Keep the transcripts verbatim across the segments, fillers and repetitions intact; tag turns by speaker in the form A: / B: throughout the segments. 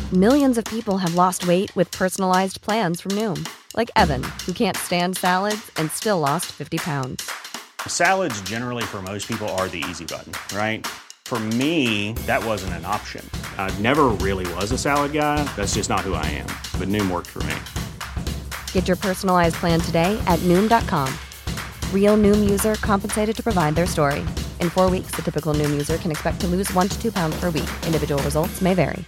A: Millions of people have lost weight with personalized plans from Noom. Like Evan, who can't stand salads and still lost fifty pounds.
B: Salads generally for most people are the easy button, right? For me, that wasn't an option. I never really was a salad guy. That's just not who I am. But Noom worked for me.
A: Get your personalized plan today at Noom dot com. Real Noom user compensated to provide their story. In four weeks, the typical Noom user can expect to lose one to two pounds per week. Individual results may vary.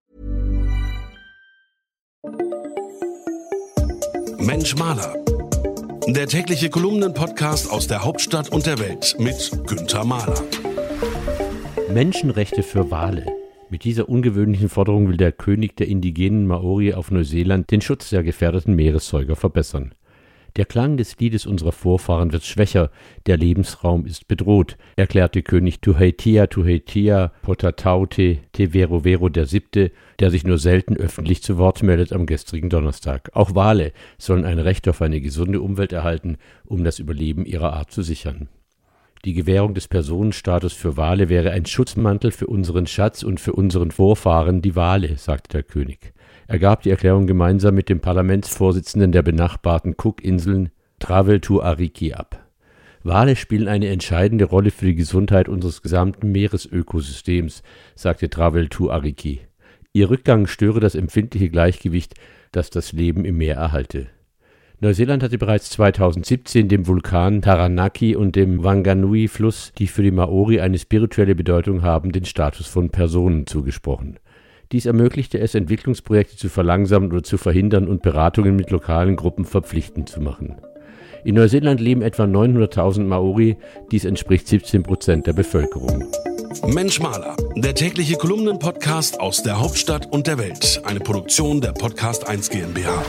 C: Mensch Maler. Der tägliche Kolumnen-Podcast aus der Hauptstadt und der Welt mit Günther Mahler.
D: Menschenrechte für Wale. Mit dieser ungewöhnlichen Forderung will der König der indigenen Maori auf Neuseeland den Schutz der gefährdeten Meeressäuger verbessern. Der Klang des Liedes unserer Vorfahren wird schwächer, der Lebensraum ist bedroht, erklärte König Tuheitia Tuheitia Potataute Te Verovero der Siebte, der sich nur selten öffentlich zu Wort meldet, am gestrigen Donnerstag. Auch Wale sollen ein Recht auf eine gesunde Umwelt erhalten, um das Überleben ihrer Art zu sichern. Die Gewährung des Personenstatus für Wale wäre ein Schutzmantel für unseren Schatz und für unseren Vorfahren, die Wale, sagte der König. Er gab die Erklärung gemeinsam mit dem Parlamentsvorsitzenden der benachbarten Cookinseln, Travel Tuariki, ab. Wale spielen eine entscheidende Rolle für die Gesundheit unseres gesamten Meeresökosystems, sagte Travel Tuariki. Ihr Rückgang störe das empfindliche Gleichgewicht, das das Leben im Meer erhalte. Neuseeland hatte bereits zweitausendsiebzehn dem Vulkan Taranaki und dem Wanganui-Fluss, die für die Maori eine spirituelle Bedeutung haben, den Status von Personen zugesprochen. Dies ermöglichte es, Entwicklungsprojekte zu verlangsamen oder zu verhindern und Beratungen mit lokalen Gruppen verpflichtend zu machen. In Neuseeland leben etwa neunhunderttausend Maori, dies entspricht siebzehn Prozent der Bevölkerung.
C: Mensch Maler, der tägliche Kolumnen-Podcast aus der Hauptstadt und der Welt. Eine Produktion der Podcast eins GmbH.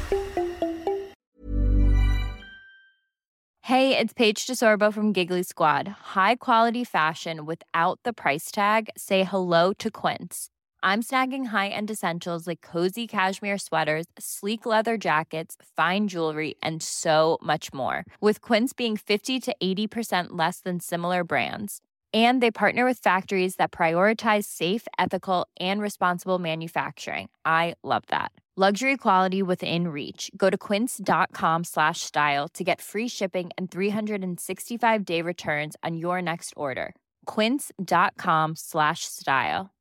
E: Hey, it's Paige DeSorbo from Giggly Squad. High quality fashion without the price tag. Say hello to Quince. I'm snagging high-end essentials like cozy cashmere sweaters, sleek leather jackets, fine jewelry, and so much more. With Quince being fifty to eighty percent less than similar brands. And they partner with factories that prioritize safe, ethical, and responsible manufacturing. I love that. Luxury quality within reach. Go to quince.com slash style to get free shipping and three sixty-five day returns on your next order. Quince.com slash style.